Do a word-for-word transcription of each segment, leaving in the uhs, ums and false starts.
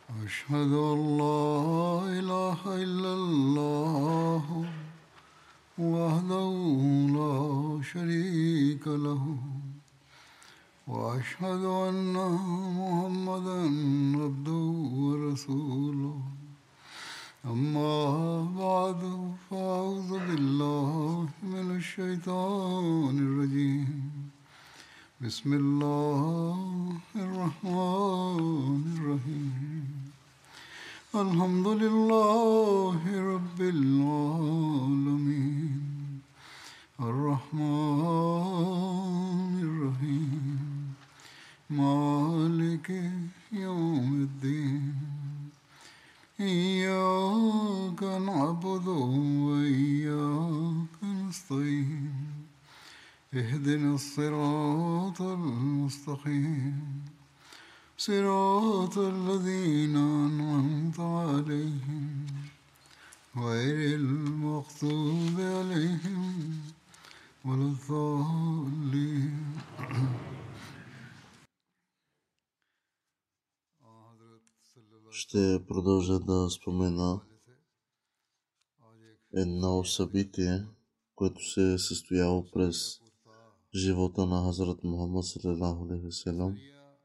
أشهد أن لا إله إلا الله وحده لا شريك له وأشهد أن محمدا عبده ورسوله أما بعد فأعوذ بالله من الشيطان الرجيم بسم الله الرحمن الرحيم الحمد لله رب العالمين الرحمن الرحيم مالك يوم الدين إياك نعبد وإياك نستعين اهدنا الصراط المستقيم صراط الذين أنعمت عليهم غير المغضوب عليهم ولا الضالين. Ще продължа да спомена едно събитие, което се е състояло през живота на Хазрат Мухаммад салалаху алейхи ва салям.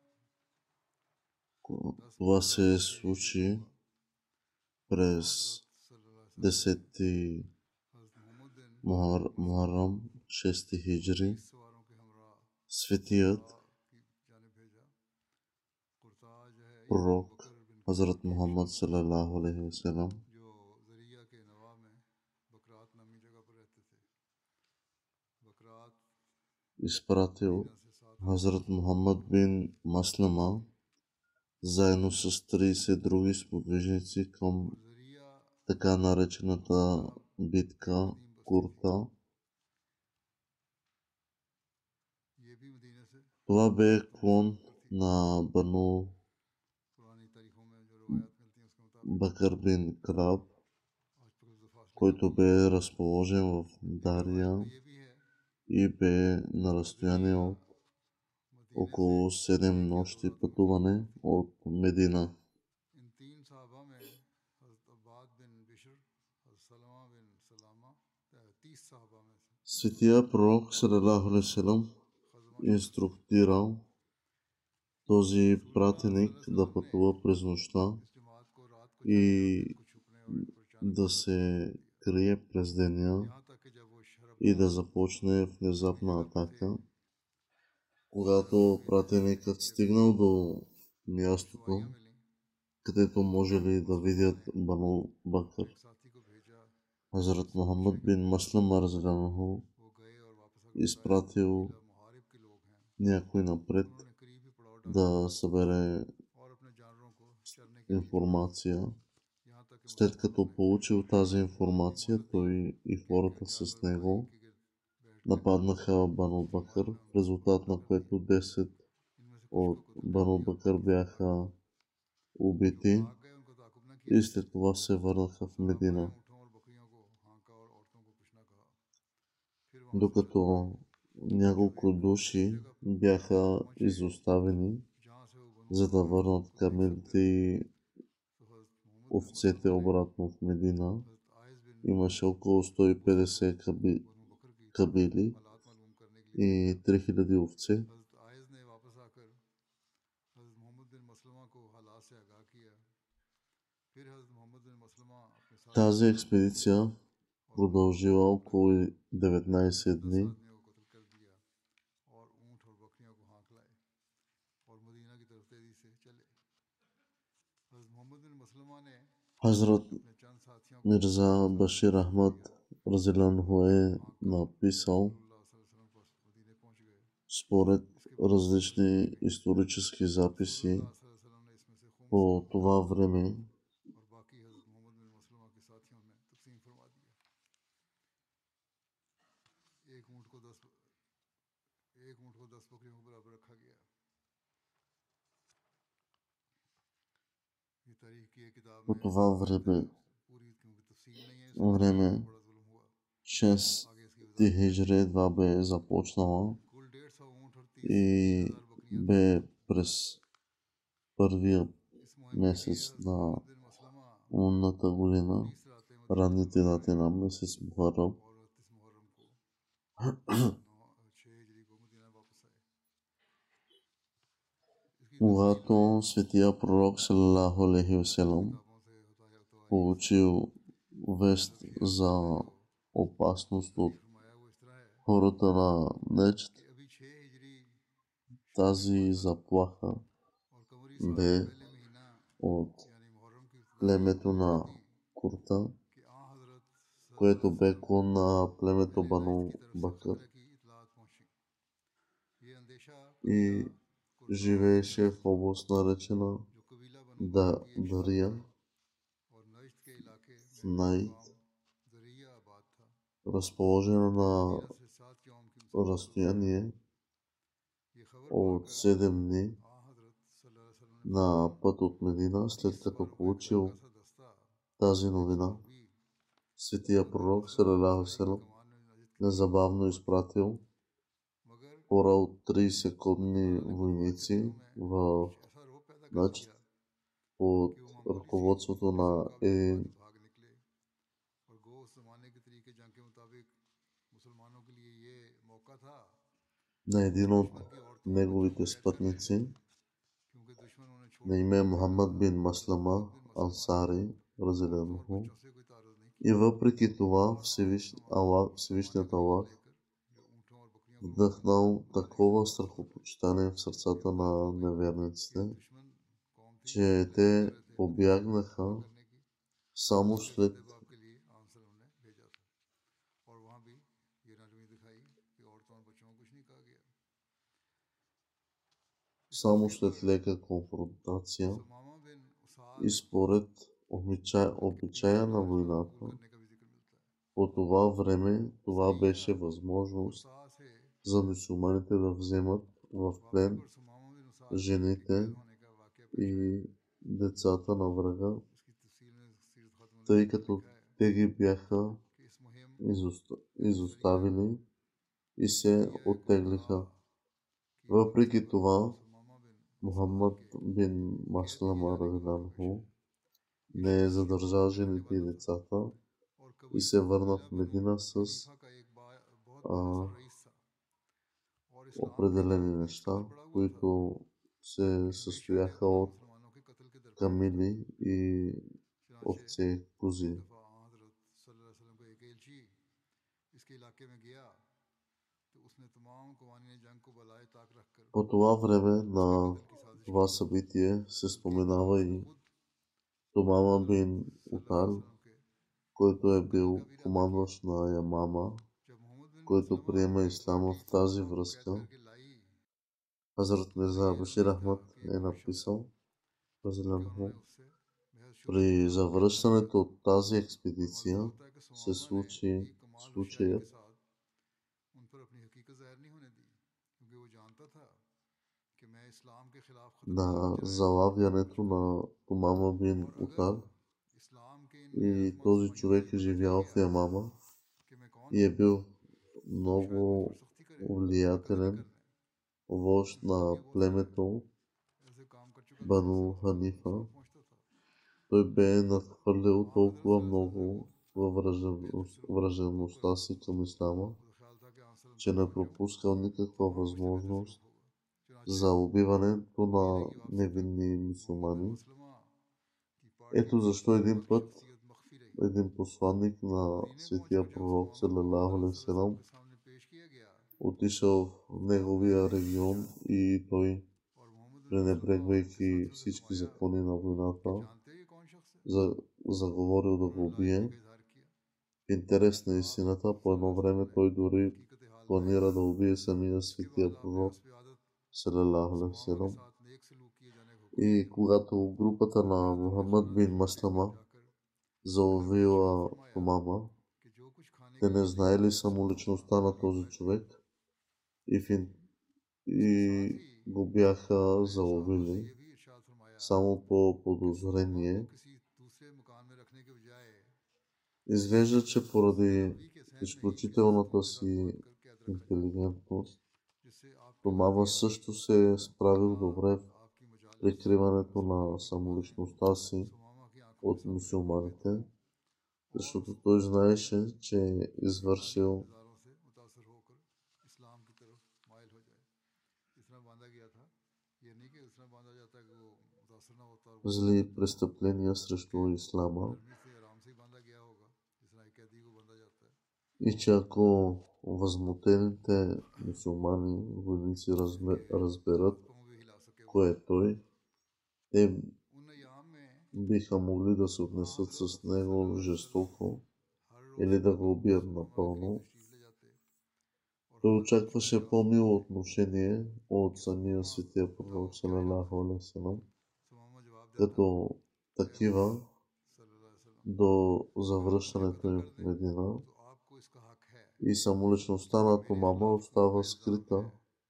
Това се случи през десети Мухаррам, шести хиджри. Светият пророк Хазрат Мухаммад салалаху алейхи ва салям изпратил Хазрат Мухаммад бин Маслама заедно с трийсет други сподвижници към така наречената битка Курта. Това бе клон на Бану Бакър бин Краб, който бе разположен в Дария и бе на разстояние от около седем нощи пътуване от Медина. Светия пророк салалаху алейхи ва салям инструктирал този пратеник да пътува през нощта и да се крие през деня и да започне внезапна атака. Когато пратеникът стигнал до мястото, където можели да видят Бану Бакър, Хазрат Мухаммад бин Маслама разделяно изпратил някой напред да събере информация. След като получил тази информация, той и хората с него нападнаха Бану Бакър, в резултат на което десет от Бану Бакър бяха убити и след това се върнаха в Медина. Докато няколко души бяха изоставени, за да върнат камилите и овцете обратно в Медина. Имаше около сто и петдесет каби, кабили и три хиляди овце. Тази експедиция продължила около деветнайсет дни. Хазрат Мирза Башир Ахмад разделянху е написал според различни исторически записи по това време по това време време шести хиджри едва бе започнала и бе през първия месец на лунната година, ранните дати на месец Мухаррам. Когато светия пророк салалаху алейхи васелам получил вест за опасност от хората на Нечд, тази заплаха бе от племето на Курта, което бе клон на племето Бану Бакър и живееше в област наречена да, Дария, в Найд, разположена на разстояние от седем дни на път от Медина. След като получил тази новина, светия пророк салалаху алейхи ва салям незабавно изпратил хора от трийсет конни войници в Начд под ръководството на един на един от неговите спътници на име Мухаммад бин Маслама Ансари разделено. И въпреки това Всевишният Аллах вдъхнал такова страхопочитание в сърцата на неверниците, че те побягнаха само след само след лека конфронтация и според обичая, обичая на войната. По това време това беше възможност за мюсюлманите да вземат в плен жените и децата на врага, тъй като те ги бяха изоставили и се оттеглиха. Въпреки това, Мухаммад бин Маслама разделено не е задържал жените и децата и се върна в Медина с а, определени неща, които се състояха от камили и овце, кози. По това време на това събитие се споменава и Тумама бин Утал, който е бил командващ на Ямама, който приема исляма. В тази връзка Хазрат Мирза Башир Ахмад е написал: при завръщането от тази експедиция се случи случаят на залавянето на Тумама бин Утал, и този човек е живял в Ямама и е бил много влиятелен вожд на племето Бану Ханифа. Той бе надхвърлил толкова много във враждебността си към ислама, че не пропускал никаква възможност за убиването на невинни мюсюлмани. Ето защо един път един посланник на светия пророк салалаху алейхи ва салям отишъл в неговия регион и той, пренебрегвайки всички закони на войната, за, заговорил да го убие. В интерес на истината, по едно време той дори планира да убие самия светия пророк салалаху алейхи ва салям. И когато групата на Мухаммад бин Маслама заловила Тумама, те не знаели самоличността на този човек и, в... и го бяха заловили само по подозрение. Изглежда, че поради изключителната си интелигентност Тумама също се е справил добре прикриването на самоличността си от мюсюлманите, защото той знаеше, че е извършил зли престъпления срещу ислама и че ако възмутените мюсюлмани войници разберат кой е той, те биха могли да се отнесат с него жестоко или да го убият напълно. Той очакваше по-мило отношение от самия светия пророк салалаху алейхи ва салям, като такива до завръщането им в Медина, и самоличността на Тумама остава скрита.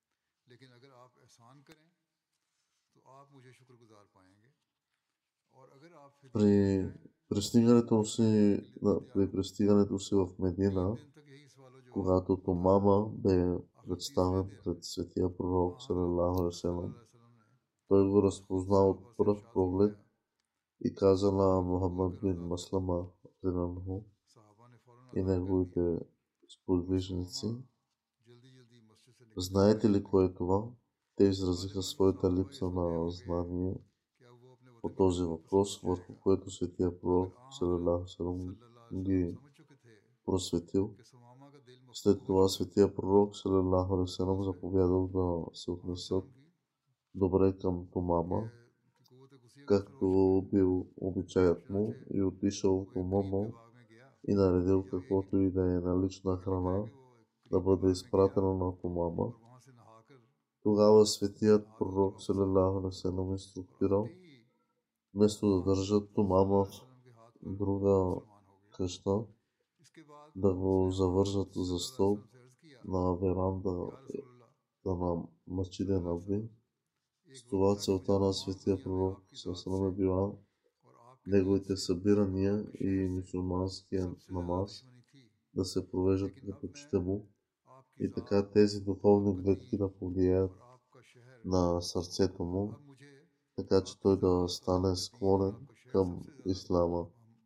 При пристигането си, при пристигането си в Медина, когато Тумама бе представен пред светия пророк салалаху алейхи ва салям, той го разпозна от пръв поглед и каза на Мухаммад бин Маслама и неговите сподвижници: знаете ли кой е това? Те изразиха своята липса на знание по този въпрос, върху което светия пророк салалаху алейхи ва салям ги просветил. След това светия пророк салалаху алейхи ва салям заповядал да се отнесат добре към Тумама, както бил обичаят му, и отишъл в дома му и наредил каквото и да е налична храна да бъде изпратена на Тумама. Тогава светият пророк салалаху алейхи ва салям инструктирал, вместо да държат Тумама в друга къща, да го завържат за стълб на веранда на Масджид Набви. С това целта на светия пророк салалаху алейхи ва салям е била неговите събирания и мюсюлманския намаз да се провеждат при почите му и така тези духовни гледки да повлияят на сърцето му, така че той да стане склонен към ислама.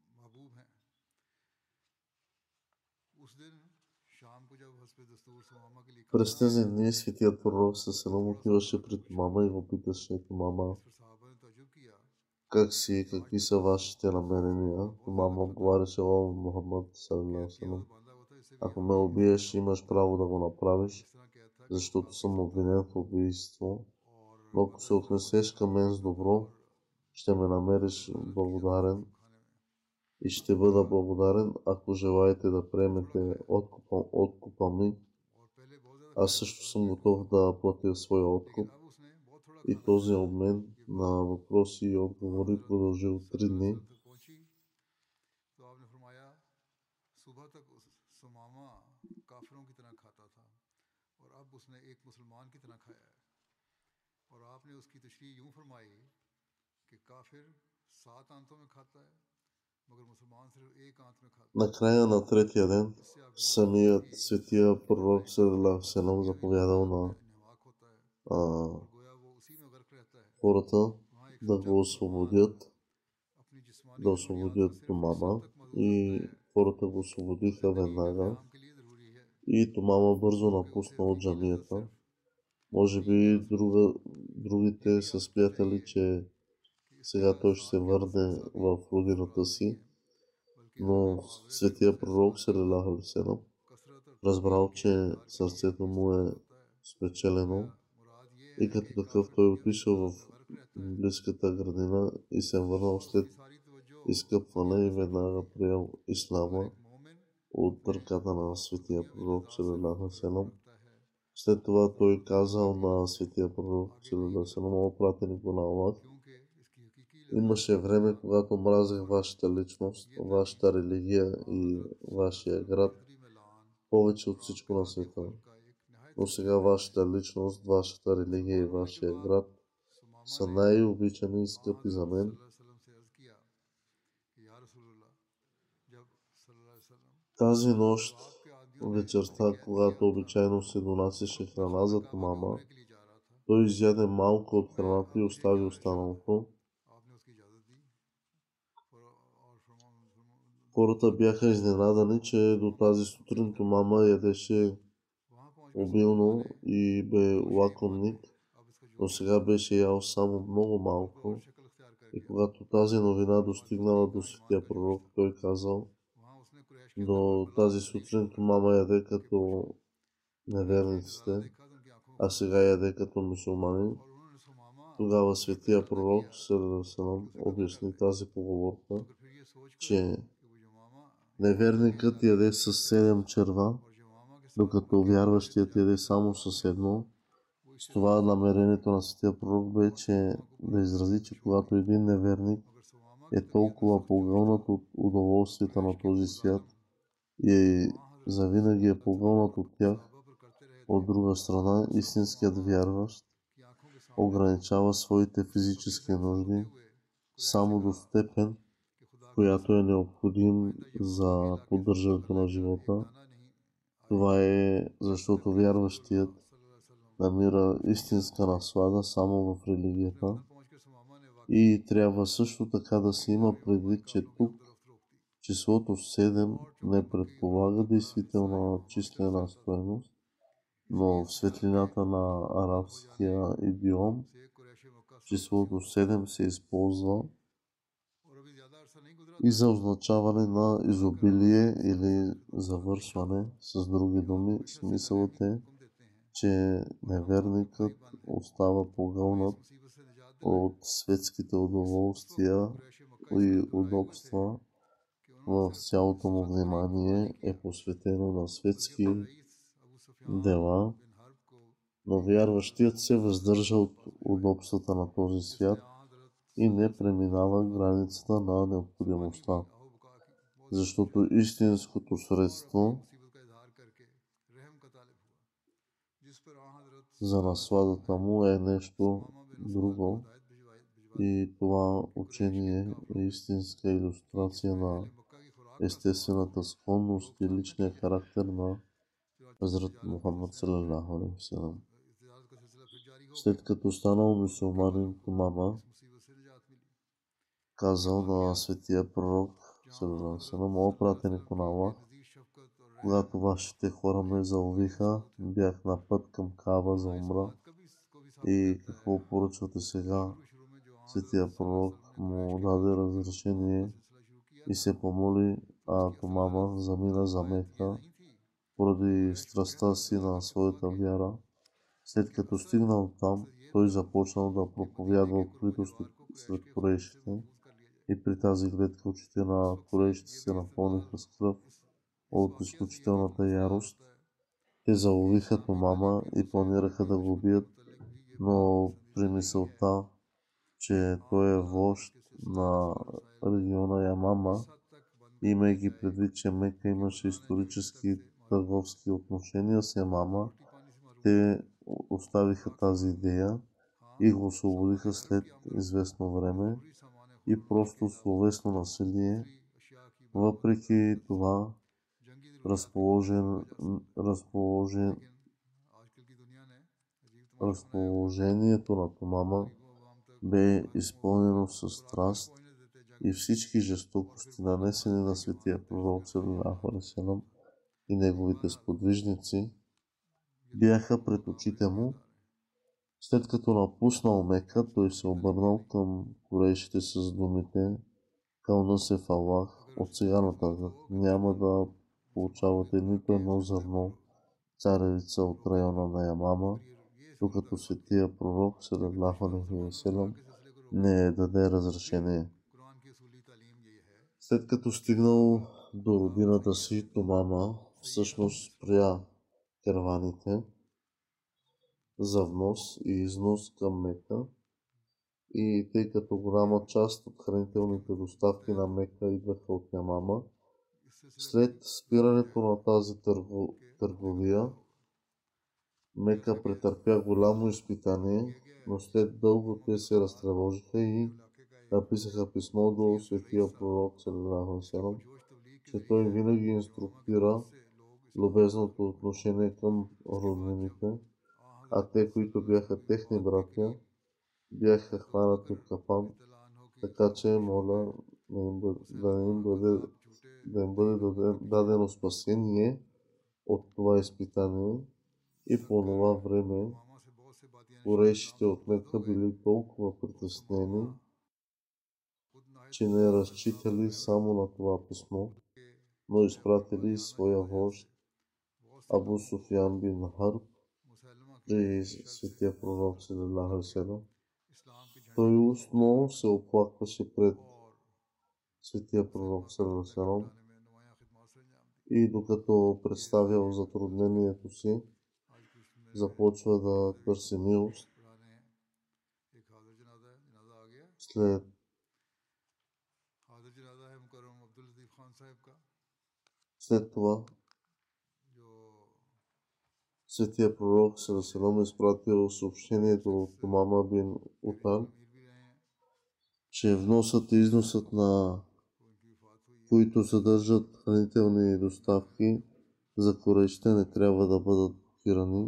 През тези дни светият пророк салалаху отиваше при Тумама и го питаше: Тумама, как си, какви са вашите намерения? Тумама отговаряше: о Мухаммад салалаху алейхи ва салям, ако ме убиеш, имаш право да го направиш, защото съм обвинен в убийство, но ако се отнесеш към мен с добро, ще ме намериш благодарен и ще бъда благодарен, ако желаете да приемете откупа, откупа ми. Аз също съм готов да платя своя откуп. И този обмен на въпроси и отговори продължил три дни. Накрая на третия ден самият светия пророк салалаху алейхи ва салям заповядал на а, хората да го освободят, да освободят Тумама, и хората го освободиха веднага и Тумама бързо напусна от джамията. Може би друга, другите са смятали, че сега той ще се върне в родината си, но светия пророк салалаху алейхи ва салям разбрал, че сърцето му е спечелено и като такъв той отишъл в близката градина и се върнал след изкъпване и веднага приел ислама от ръката на светия пророк салалаху алейхи ва салям. След това той казал на светия пророк салалаху алейхи ва салям: о пратенико на Аллах, имаше време, когато мразех вашата личност, вашата религия и вашия град повече от всичко на света. Но сега вашата личност, вашата религия и вашия град са най-обичани и скъпи за мен. Тази нощ, вечерта, когато обичайно се донасяше храна за Тумама, Той изяде малко от храната и остави останалото. Хората бяха изненадани, че до тази сутрин Тумама ядеше обилно и бе лакомник, но сега беше ял само много малко. И когато тази новина достигнала до светия пророк, той казал: до тази сутрин Тумама яде като неверниците, а сега яде като мюсюлманин. Тогава светия пророк Салам обясни тази поговорка, че неверникът яде с седем черва, докато вярващият яде само с едно. С това намерението на светия пророк бе, че да изрази, че когато един неверник е толкова погълнат от удоволствията на този свят и завинаги е погълнат от тях, от друга страна, истинският вярващ ограничава своите физически нужди само до степен, която е необходим за поддържането на живота. Това е защото вярващият намира истинска наслада само в религията. И трябва също така да се има предвид, че тук числото седем не предполага действителна числена стойност, но в светлината на арабския идиом числото седем се използва и за означаване на изобилие или завършване. С други думи, смисълът е, че неверникът остава погълнат от светските удоволствия и удобства. В цялото му внимание е посветено на светски дела, но вярващият се въздържа от удобствата на този свят и не преминава границата на необходимостта, защото истинското средство за насладата му е нещо друго и това учение е истинска илюстрация на естествената склонност и личния характер на Хазрат Мухаммад саллалаху алейхи ва саллям. След като станал мюсюлманин, Тумама казал на светия пророк саллалаху алейхи ва саллям: о пратеник на Аллах, когато вашите хора ме заловиха, бях на път към Каба за умра. И какво поръчвате сега? Светия пророк му даде разрешение и се помоли, а Тумама замина за Мека поради страстта си на своята вяра. След като стигнал там, той започнал да проповядва открито сред курейшите и при тази гледка очите на курейшите се напълниха с кръв от изключителната ярост. Те заловиха Тумама и планираха да го убият, но при мисълта, че той е вожд на региона Ямама, имайки предвид, че Мека имаше исторически търговски отношения с Ямама, те оставиха тази идея и го освободиха след известно време и просто словесно насилие. Въпреки това, разположен, разположен, разположението на Тумама бе изпълнено с страст и всички жестокости, нанесени на светия пророк саллалаху алейхи ва саллям и неговите сподвижници, бяха пред очите му. След като напуснал Мека, той се обърнал към курейшите с думите: кълна се в Аллах, от сега нататък няма да получавате нито едно зърно царевица от района на Ямама, докато светия пророк саллалаху алейхи ва саллям не даде разрешение. След като стигнал до родината си, Тумама всъщност спря караваните за внос и износ към Мека, и тъй като голяма част от хранителните доставки на Мека идваха от Ямама, след спирането на тази търго, търговия, Мека претърпя голямо изпитание, но след дълго те се разтревожиха и написаха писмо до светия пророк саллалаху алейхи ва саллям, че той винаги инструктира любезното отношение към роднините, а те, които бяха техни братя, бяха хванати в капан, така че моля да им бъде, да им бъде, да им бъде дадено спасение от това изпитание. И по това време курейшите от Мека били толкова притеснени, че не разчитали само на това писмо, но изпратили своя вожд Абу Суфиян бин Харб при светия пророк саллаллаху алейхи ва саллям. Той устно се оплакваше пред светия пророк саллаллаху алейхи ва саллям и докато представял затруднението си, започва да търси милост. След След това светия пророк саллаллаху алейхи ва саллям изпратил съобщението от Умама бин Утал, че вносът и износът на които съдържат хранителни доставки за курейшите не трябва да бъдат блокирани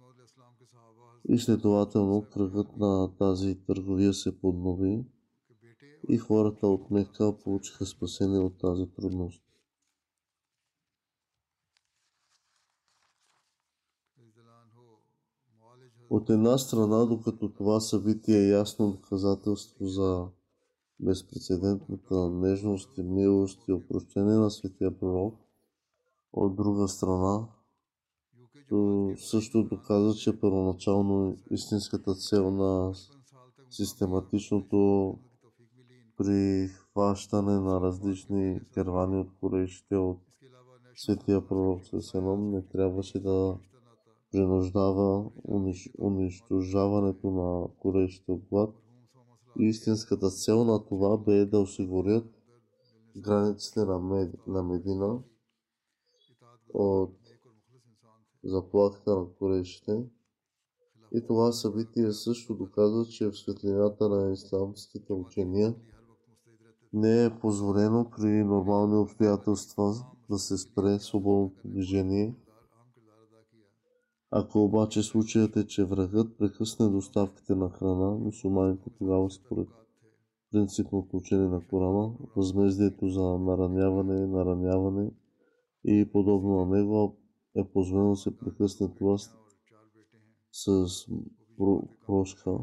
и следователно кръгът на тази търговия се поднови и хората от Мека получиха спасение от тази трудност. От една страна, докато това събитие е ясно доказателство за безпрецедентната нежност и милост и опрощение на светия пророк, от друга страна, то също доказва, че първоначално истинската цел на систематичното прихващане на различни кервани от курейшите от светия пророк Сесеном не трябваше да принуждава унищ... унищожаването на курейшите от глад. Истинската цел на това бе да осигурят границите на, Мед... на Медина от заплахата на курейшите. И това събитие също доказва, че в светлината на исламските учения не е позволено при нормални обстоятелства да се спре свободното движение. Ако обаче случаят е, че врагът прекъсне доставките на храна, мюсюлманите тогава според принципното учение на Корана, възмездието за нараняване, нараняване и подобно на него е позволено да се прекъсне това с прошка.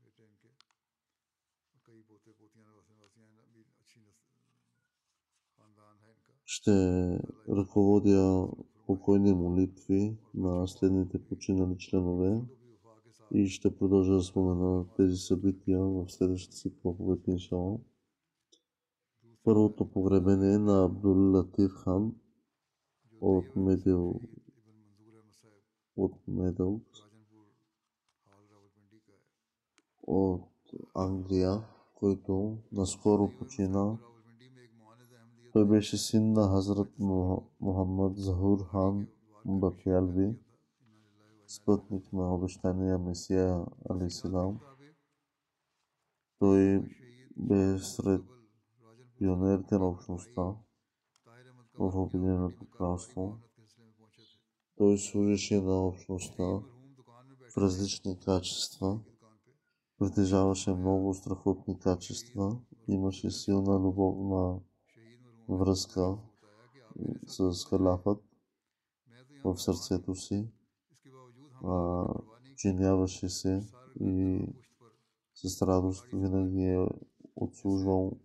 Ще ръководя покойни молитви на следните починали членове и ще продължа да спомена тези събития в следващата си проповед, иншалла. Първото погребение на Абдул Латиф хан от Медил от Медил от Англия, който наскоро почина. Той беше син на Хазрат Мухаммад Захур хан Бакиалви, спътник на обещания Месия алейхиссалам. Той бе сред пионерите на общността в Обединеното кралство. Той служеше на общността в различни качества. Притежаваше много страхотни качества. Имаше силна любовна връзка с халафът в сърцето си. Женяваше се и с радост винаги е отслужвал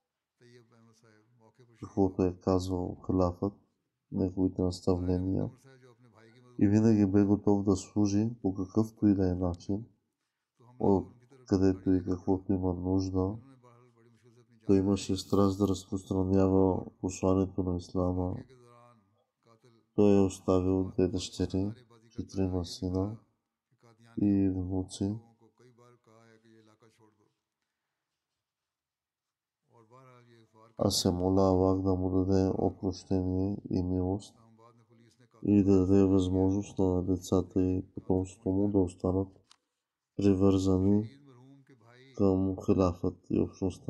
каквото е казвал халафът, неговите наставления, и винаги бе готов да служи по какъвто и да е начин, от където и каквото има нужда. Той имаше страст да разпространява посланието на ислама. Той е оставил две дъщери, четирима сина и внуци. Аз се моля Аллах да му даде опрощение и милост и да даде възможност на децата и потомството му да останат привързани към халафът и общността.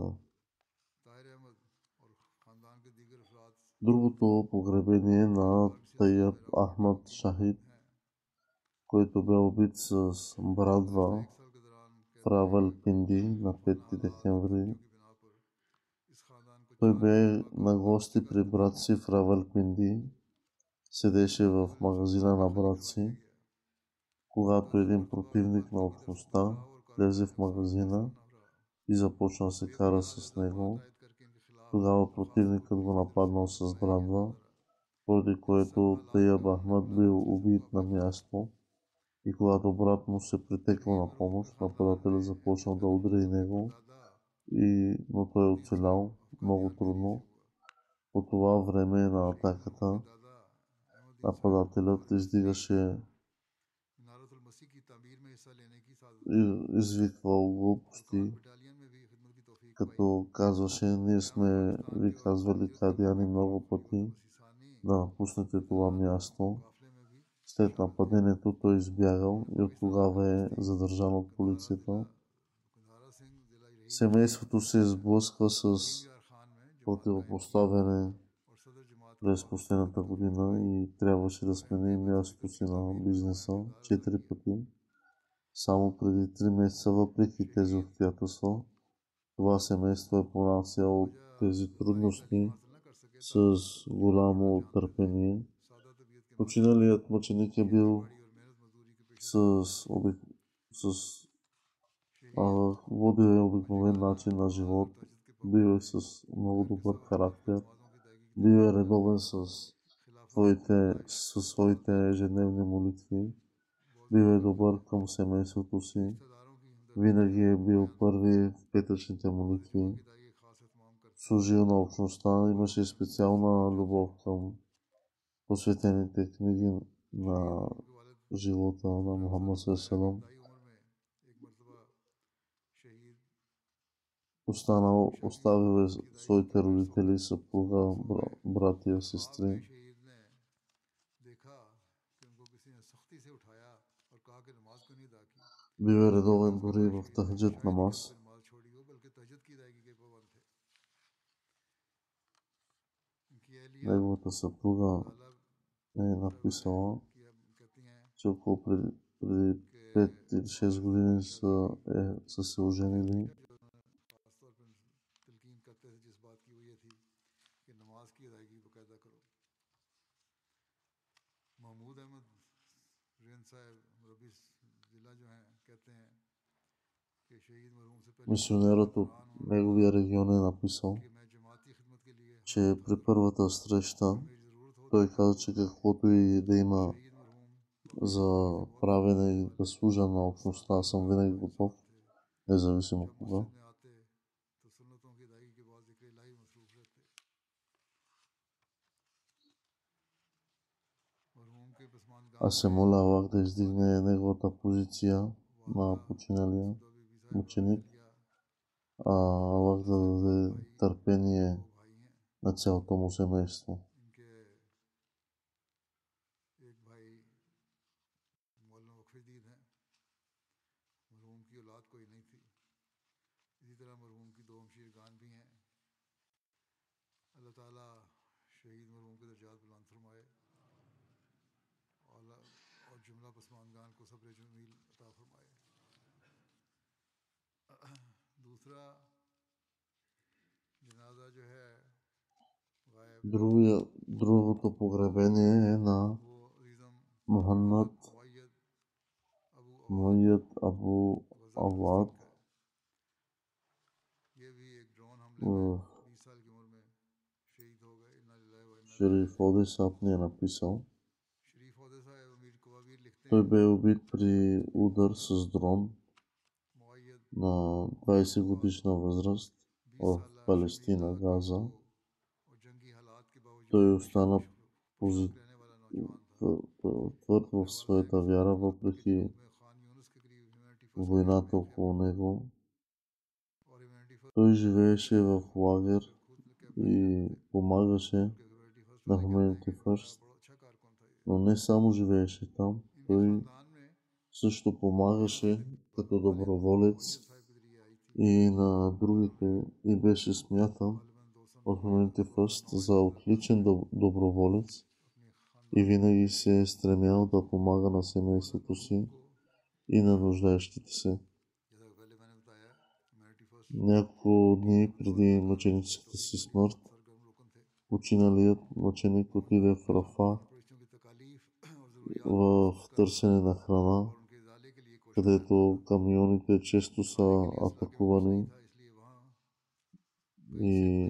Другото погребение на Тайяб Ахмад Шахид който бе убит с брадва в Равалпинди на пети декември. Той бе на гости при брат си в Равалпинди. Седеше в магазина на брат си, когато един противник на общността влезе в магазина и започна да се кара с него. Тогава противникът го нападнал с брадва, поради което Таяб Ахмад бил убит на място. И когато брат му се притекал на помощ, нападателят започнал да удари него, и, но той оцелял много трудно. По това време на атаката нападателят издигаше и извиквал глупости, като казваше: ние сме ви казвали кадияни много пъти да напуснете това място. След нападението той избягал и от тогава е задържан от полицията. Семейството се сблъсква с противопоставяне през последната година и трябваше да смени мястото си на бизнеса четири пъти. Само преди три месеца, въпреки тези обстоятелства, това семейство е понасяло тези трудности с голямо търпение. Починалият мъченик е бил с, обик... с а, водил е обикновен начин на живот, бил е с много добър характер, бил е редовен с своите, със своите ежедневни молитви, бил е добър към семейството си, винаги е бил първи в петъчните молитви, служил на общността, имаше специална любов към посветените книги на живота на Мухаммад саллаллаху. Останал, оставил е своите родители, съпруга, братия, сестри. Бил е редовен дори в тахаджуд намаз. Неговата съпруга е написала, че около преди, преди пет или шест години са, е, са се оженили. Мисионерът от неговия регион е написал, че при първата среща той каза, че каквото и да има за правене и да служа на общността, съм винаги готов, независимо кога. Аз се моля Аллах да издигне неговата позиция на починалия ученик, а Аллах да даде търпение на цялото му семейство. Другия, другото погребение е на Мухаммад Муайяд Абу Авад. Шериф Оде Саб ни е написал. Той бе убит при удар с дрон на двайсет годишна възраст в Палестина, Газа. Той остана твърд в своята вяра, въпреки войната около него. Той живееше в лагер и помагаше на Humanity First, но не само живееше там, той също помагаше като доброволец и на другите и беше смятан от Humanity First за отличен доброволец. и винаги се е стремял да помага на семейството си и на нуждаещите се. Няколко дни преди мъченическата си смърт, починалият мъченик отиде в Рафа в търсене на храна, където камионите често са атакувани и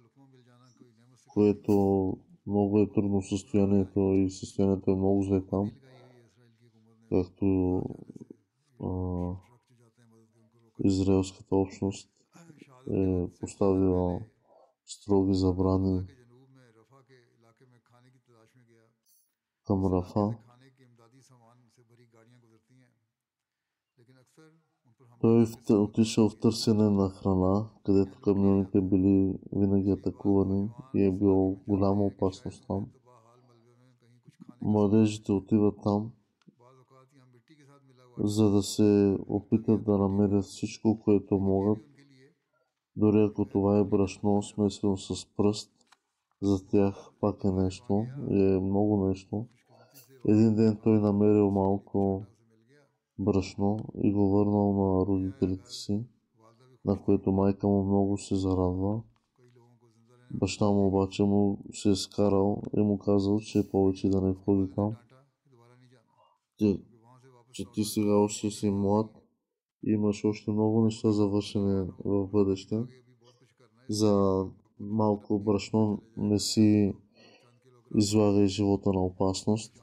което много е трудно състоянието и състоянието е много зле там, както а, израелската общност е поставила строги забрани към Рафа. Той отишъл в търсене на храна, където камионите били винаги атакувани и е било голяма опасност там. Младежите отиват там, за да се опитат да намерят всичко, което могат, дори ако това е брашно смесено с пръст, за тях пак е нещо и е много нещо. Един ден той намерил малко брашно и го върнал на родителите си, на което майка му много се зарадва. Баща му обаче му се е скарал и му казал, че повече да не ходи там. Че, че ти сега още си млад и имаш още много неща за вършене в бъдеще. За малко брашно не си излагай живота на опасност.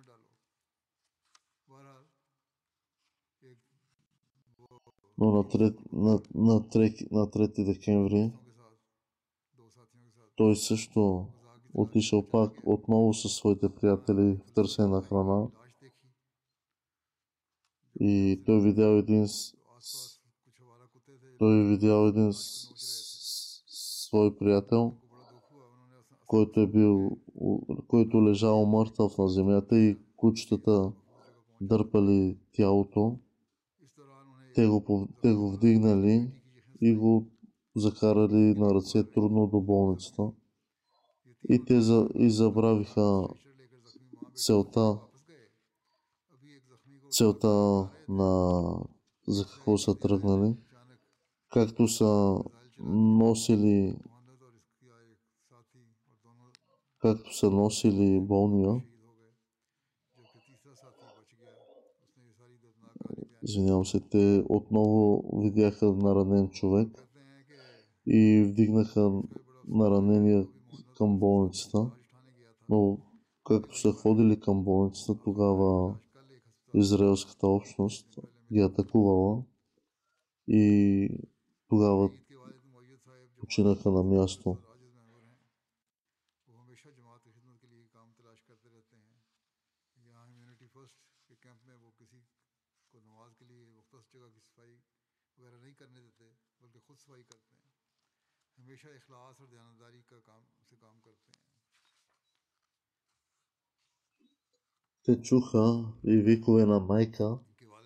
Но на, трет, на, на, трет, на трети декември той също отишъл пак отново със своите приятели в търсене на храна. И той видял един той видял един свой приятел, който е бил, който лежал мъртъв на земята и кучетата дърпали тялото. Те го, те го вдигнали и го закарали на ръце трудно до болницата. И те за, и забравиха целта, целта на за какво са тръгнали. Както са носили както са носили болния, извинявам се, те отново видяха наранен човек и вдигнаха наранения към болницата. Но както са ходили към болницата, тогава израелската общност ги атакувала и тогава починаха на място. Те чуха и викове на майка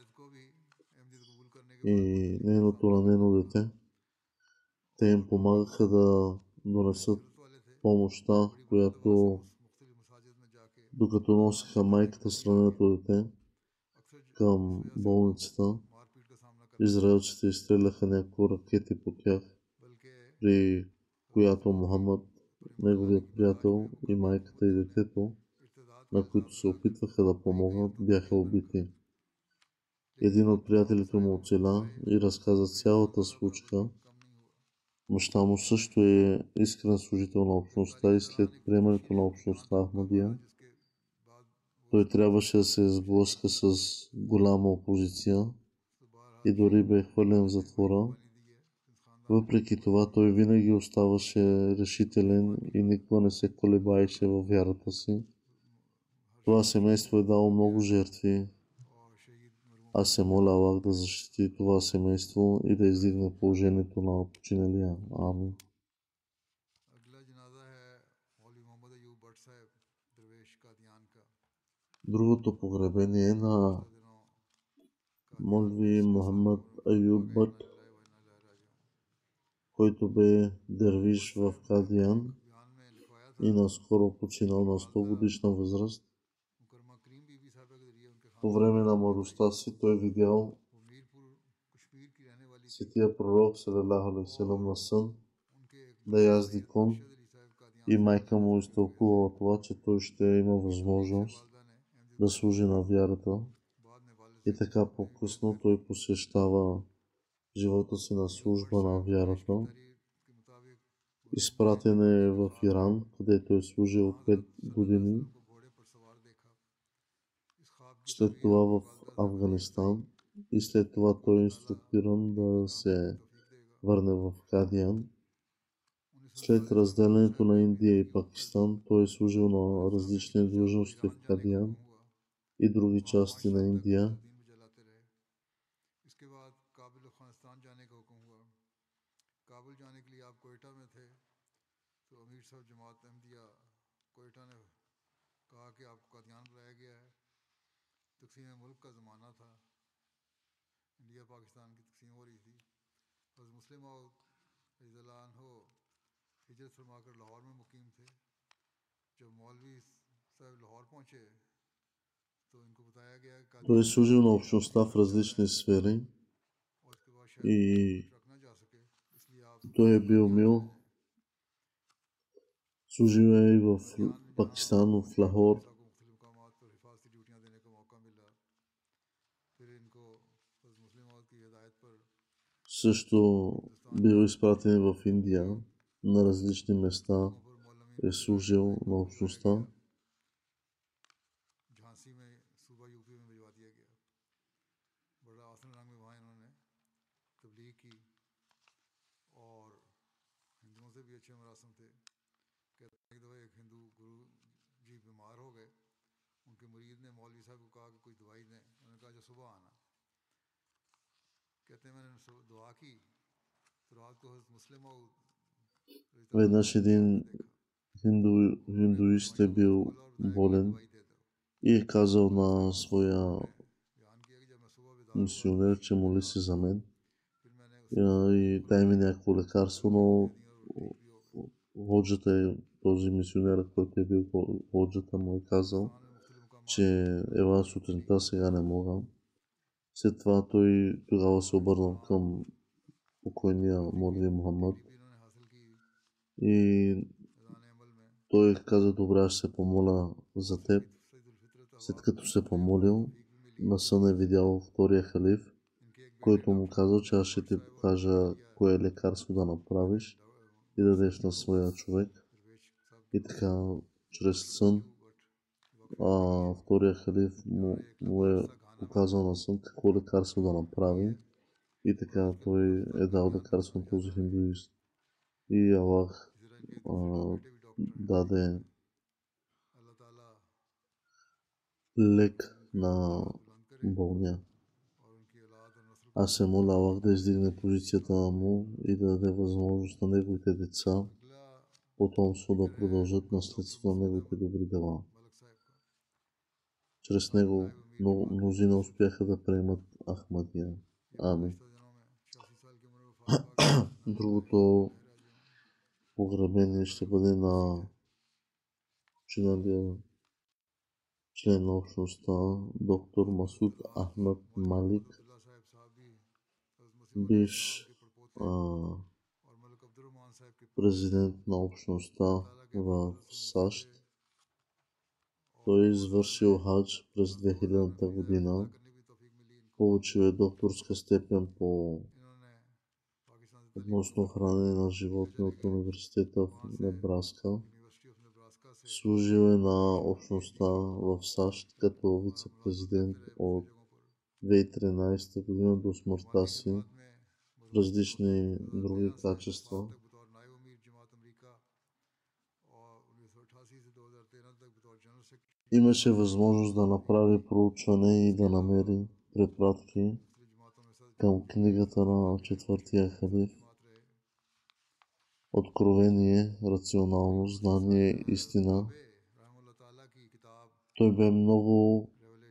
и нейното ранено дете. Те им помагаха да донесат помощта, която докато носиха майката с раненото дете към болницата, израелците изстреляха няколко ракети по тях, при която Мухаммад, неговият приятел и майката и детето, на които се опитваха да помогнат, бяха убити. Един от приятелите му оцеля и разказа цялата случка. Баща му също е искрен служител на общността и след приемането на общността Ахмадия, той трябваше да се сблъска с голяма опозиция и дори бе хвърлен в затвора. Въпреки това той винаги оставаше решителен и никога не се колебаеше във вярата си. Това семейство е дало много жертви. Аз се моля Аллах да защити това семейство и да издигне положението на починалия. Амин. Другото погребение е на Молви Мухаммад Аюб Бат, който бе дервиш в Кадиян и наскоро починал на сто годишна възраст. По време на младостта си той видял светия пророк салалаху алейхи ва салям на сън да язди кон и майка му изтълкувала това, че той ще има възможност да служи на вярата. И така по-късно той посещава живота си на служба на вярата. Изпратен е в Иран, където е служил пет години. След това в Афганистан и след това той е инструктиран да се върне в Кадиан. След разделянето на Индия и Пакистан той е служил на различни длъжности в Кадиан и други части на Индия. Той е служил на общността в различни сфери и той е бил мил. Служил е и в Пакистан, в Лахор. Също бил изпратен в Индия, на различни места е служил на общността. Веднъж един хинду, хиндуист е бил болен и е казал на своя мисионер, че моли се за мен и дай ми някакво лекарство, но ходжата е този мисионер, който е бил ходжата, му е казал, че ела сутринта, сега не мога. След това той тогава се обърнал към покойния Молви Мухаммад и той каза, добре, аз ще се помоля за теб. След като се помолил, на сън е видял втория халиф, който му каза, че аз ще ти покажа кое лекарство да направиш и да дадеш на своя човек. И така, чрез сън, а, втория халиф му, му е показал на сън какво лекарство да направи. И така той е дал лекарство на този хиндуист. И Аллах а, даде лек на болния. Аз се моля Аллах да издигне позицията му и да даде възможност на неговите деца, потомство да продължат наследство на неговите добри дела. Чрез него мнозина успяха да приемат Ахмадия. Амин. Другото погребение ще бъде на починалия член на общността, доктор Масуд Ахмад Малик, бивш а, президент на общността в САЩ. Той е извършил хадж през две хилядната година. Получил е докторска степен по относно хранене на животни от университета в Небраска. Служил е на общността в САЩ като вице-президент от две хиляди и тринадесета година до смъртта си в различни други качества. Имаше възможност да направи проучване и да намери препратки към книгата на четвъртия халиф. Откровение, рационално знание, истина. Той бе много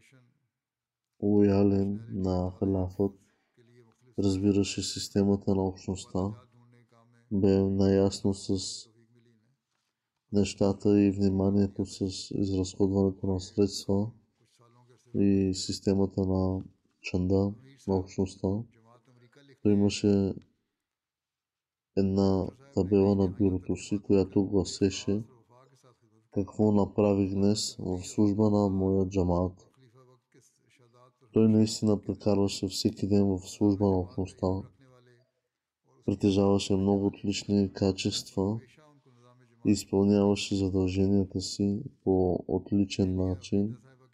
лоялен на халафът, разбираше системата на общността, бе наясно с нещата и вниманието с изразходването на средства и системата на чанда на общността. Той имаше една табела на бюрото си, която гласеше какво направих днес в служба на моя джамаат. Той наистина прекарваше всеки ден в служба на общността. Притежаваше много отлични качества и изпълняваше задълженията си по отличен начин.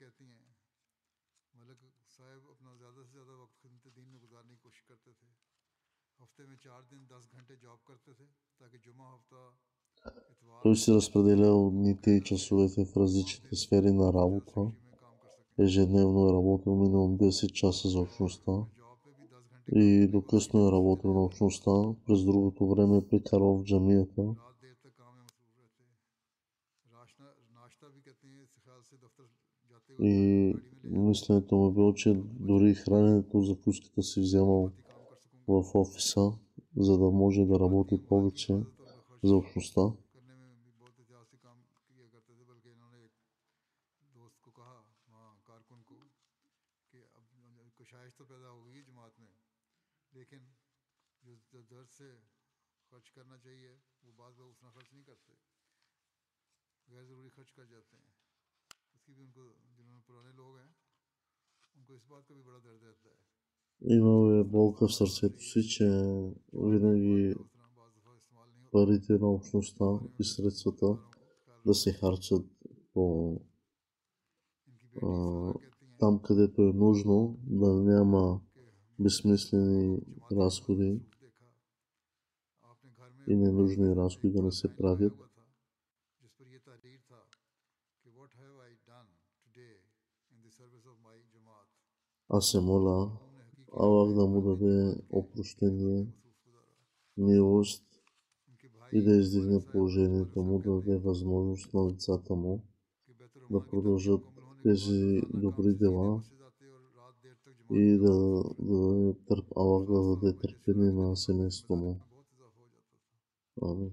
Той си разпределял дните и часовете в различните сфери на работа. Ежедневно е работил минимум десет часа за общността и до късно е работил на общността. През другото време е прекарвал в джамията. И мисленето му било, че дори храненето за пуската си вземал в офиса, за да може да работи повече за общността. Имал е болка в сърцето си, че винаги парите на общността и средствата да се харчат по а, там, където е нужно, да няма безсмислени разходи и ненужни разходи да не се правят. Аз се моля Аллах да му даде опрощение, милост и да издигне положението му, да даде възможност на децата му да продължат тези добри дела и да, да търп, Аллах да даде търпение на семейството му. Амин.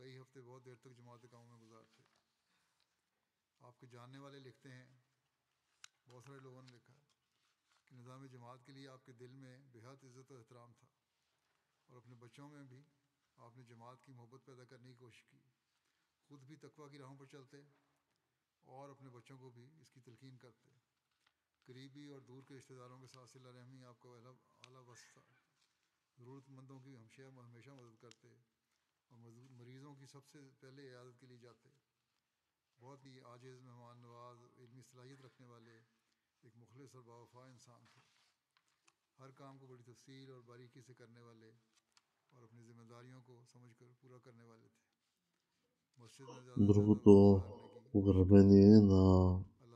Другото погребение на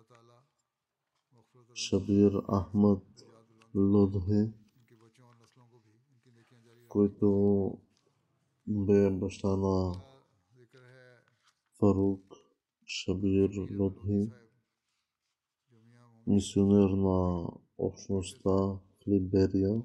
Шабир Ахмад Лодхи, който бе баща на Фарук Шабир Лодхи, мисионер на общността в Либерия.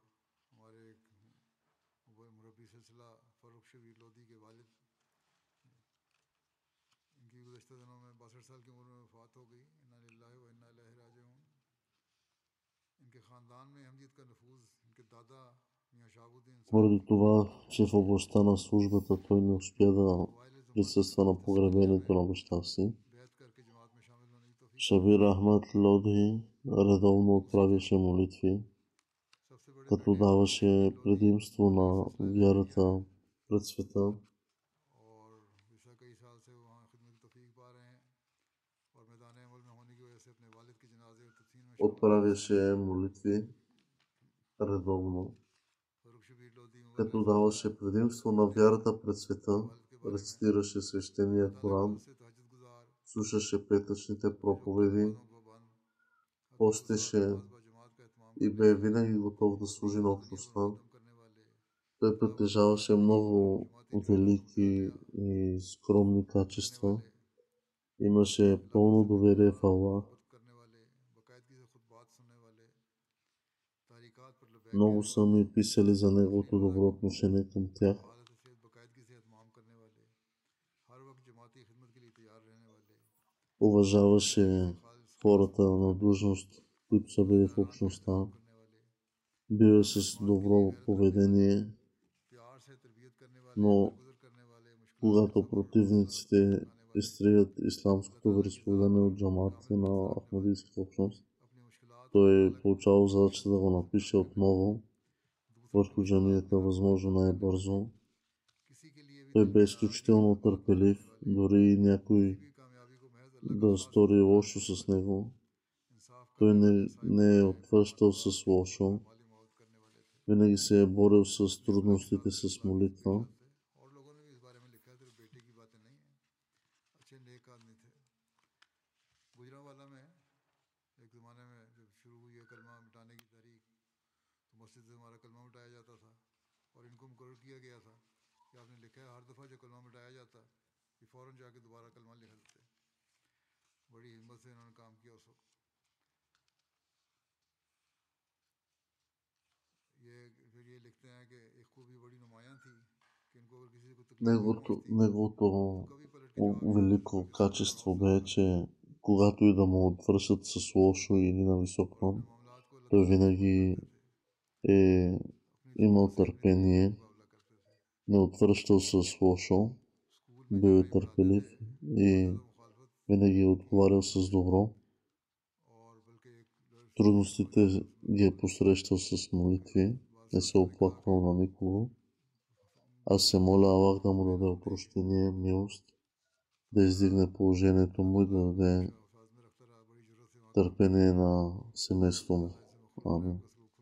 Поради това, че в областта на службата той не успя да присъства на погребението на баща си, Шабир Ахмад Лодхи редовно отправяше молитви, като даваше предимство на вярата пред света. Отправяше молитви редовно, като даваше предимство на вярата пред света, рецитираше свещения Коран, слушаше петъчните проповеди, постеше и бе винаги готов да служи на общността. Той притежаваше много велики и скромни качества. Имаше пълно доверие в Аллах. Много са ми писали за неговото добро отношение към тях. уважаваше хората на длъжност, които са били в общността. Бил е с добро поведение, но когато противниците изтрият исламското вероизповедание от джамаатите на Ахмадийската общност, той е получавал задачата да го напише отново върху джамията възможно най-бързо. Той бе изключително търпелив, дори и някой да стори лошо с него. Той не, не е отвръщал с лошо. Винаги се е борил с трудностите с молитва. Неговото, неговото велико качество бе, че когато и да му отвършат с лошо или на висок тон, той винаги е имал търпение, не отвръщал с лошо, бил е търпелив и винаги е отговарял с добро. Трудностите ги е посрещал с молитви, не се оплаквал на никого. Аз се моля Аллах да му даде опрощение, милост, да издигне положението му и да даде търпение на семейството му. Амин.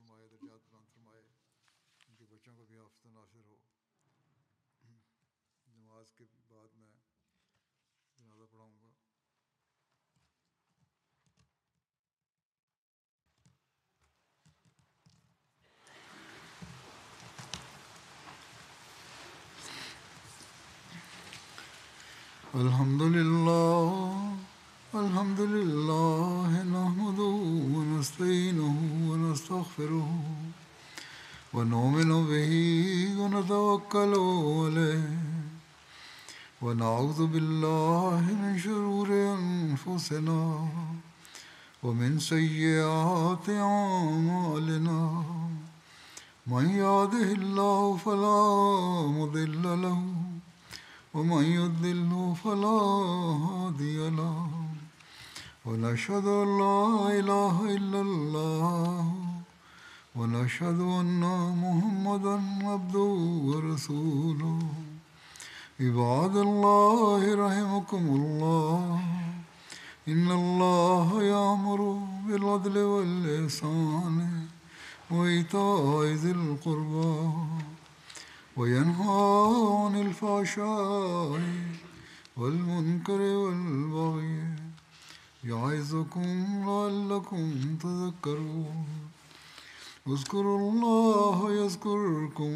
Alhamdulillah, alhamdulillah, nahmaduhu wa nasta'inuhu wa nastaghfiruhu wa nu'minu bihi wa natawakkalu alayhi wa na'udhu billahi min shururi anfusina wa min sayyiati a'malina. Man yahdihillahu fala mudilla lahu ومن يضلل فلا هادي له ونشهد أن لا إله إلا الله ونشهد أن محمدا عبده ورسوله. عباد الله رحمكم الله إن الله يأمر بالعدل والإحسان وإيتاء ذي القربى وينهى عن الفحشاء والمنكر والبغي يعظكم لعلكم تذكرون. اذكروا الله يذكركم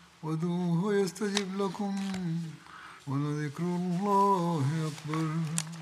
وادعوه يستجب لكم ولذكر الله أكبر.